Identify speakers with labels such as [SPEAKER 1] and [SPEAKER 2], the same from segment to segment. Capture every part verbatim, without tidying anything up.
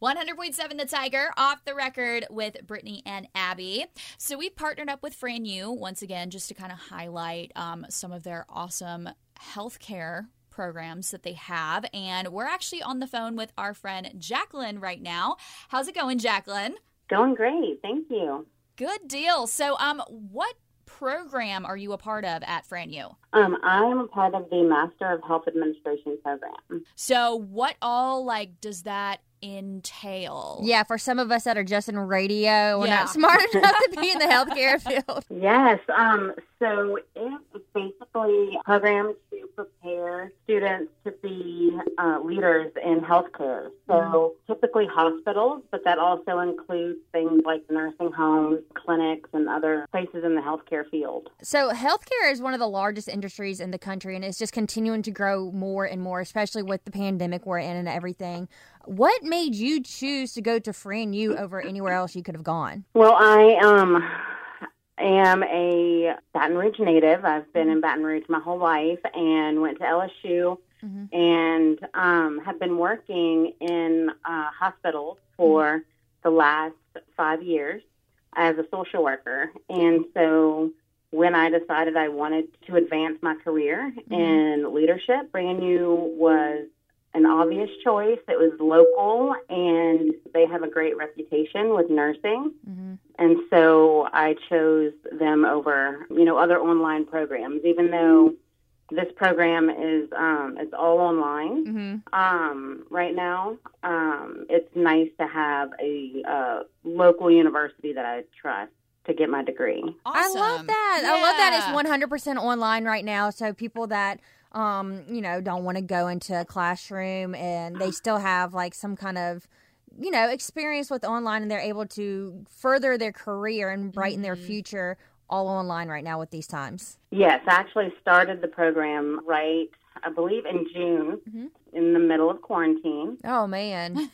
[SPEAKER 1] one hundred point seven The Tiger, Off the Record with Brittany and Abby. So we've partnered up with FranU once again just to kind of highlight um, some of their awesome healthcare programs that they have. And we're actually on the phone with our friend Jacqueline right now. How's it going, Jacqueline?
[SPEAKER 2] Going great. Thank you.
[SPEAKER 1] Good deal. So um, what program are you a part of at FranU?
[SPEAKER 2] Um, I am a part of the Master of Health Administration program.
[SPEAKER 1] So what all, like, does that entail?
[SPEAKER 3] Yeah, for some of us that are just in radio, we're
[SPEAKER 1] Yeah.
[SPEAKER 3] not smart enough to be in the healthcare field.
[SPEAKER 2] Yes. Um, so it's basically a program to prepare students to be uh, leaders in healthcare. So typically hospitals, but that also includes things like nursing homes, clinics, and other places in the healthcare field.
[SPEAKER 3] So healthcare is one of the largest industries in the country, and it's just continuing to grow more and more, especially with the pandemic we're in and everything. What made you choose to go to FranU over anywhere else you could have gone?
[SPEAKER 2] Well, I um, am a Baton Rouge native. I've been in Baton Rouge my whole life and went to L S U mm-hmm. and um, have been working in uh, hospitals for mm-hmm. the last five years as a social worker. And so when I decided I wanted to advance my career mm-hmm. in leadership, FranU was an obvious choice. It was local, and they have a great reputation with nursing. Mm-hmm. And so I chose them over, you know, other online programs, even though this program is um, it's all online mm-hmm. um, right now. Um, it's nice to have a uh, local university that I trust to get my degree.
[SPEAKER 1] Awesome.
[SPEAKER 3] I love that.
[SPEAKER 1] Yeah.
[SPEAKER 3] I love that it's one hundred percent online right now. So people that Um, you know, don't want to go into a classroom and they still have like some kind of, you know, experience with online, and they're able to further their career and brighten mm-hmm. their future all online right now with these times.
[SPEAKER 2] Yes, I actually started the program right, I believe in June, mm-hmm. in the middle of quarantine.
[SPEAKER 3] Oh, man.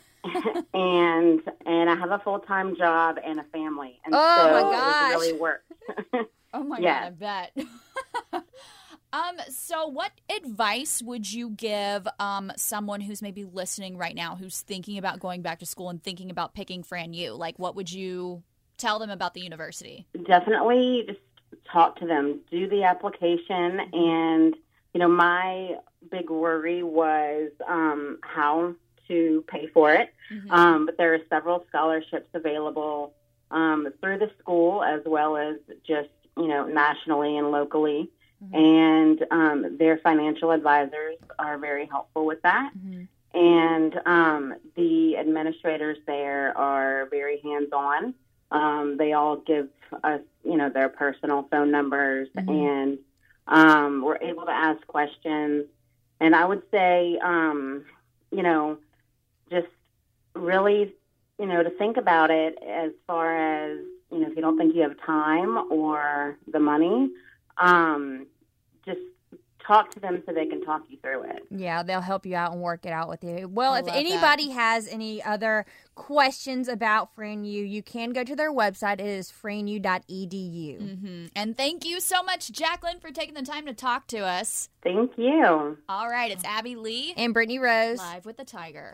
[SPEAKER 2] and and I have a full-time job and a family. And
[SPEAKER 3] oh,
[SPEAKER 2] so
[SPEAKER 3] my gosh.
[SPEAKER 2] it really worked.
[SPEAKER 1] Oh, my
[SPEAKER 2] yes.
[SPEAKER 1] God, I bet. Um, so what advice would you give um, someone who's maybe listening right now who's thinking about going back to school and thinking about picking FranU? Like, what would you tell them about the university?
[SPEAKER 2] Definitely just talk to them, do the application. And, you know, my big worry was um, how to pay for it. Mm-hmm. Um, but there are several scholarships available um, through the school as well as just, you know, nationally and locally. Mm-hmm. And um, their financial advisors are very helpful with that. Mm-hmm. And um, the administrators there are very hands-on. Um, they all give us, you know, their personal phone numbers, mm-hmm. and um, we're able to ask questions. And I would say, um, you know, just really, you know, to think about it as far as, you know, if you don't think you have time or the money, um, just talk to them so they can talk you through it.
[SPEAKER 3] Yeah, they'll help you out and work it out with you. Well,
[SPEAKER 1] I
[SPEAKER 3] if
[SPEAKER 1] love
[SPEAKER 3] anybody
[SPEAKER 1] that.
[SPEAKER 3] has any other questions about FranU, you can go to their website. It is franu dot e d u.
[SPEAKER 1] Mm-hmm. And thank you so much, Jacqueline, for taking the time to talk to us.
[SPEAKER 2] Thank you.
[SPEAKER 1] All right, it's Abby Lee
[SPEAKER 3] And Brittany Rose.
[SPEAKER 1] live with the Tiger.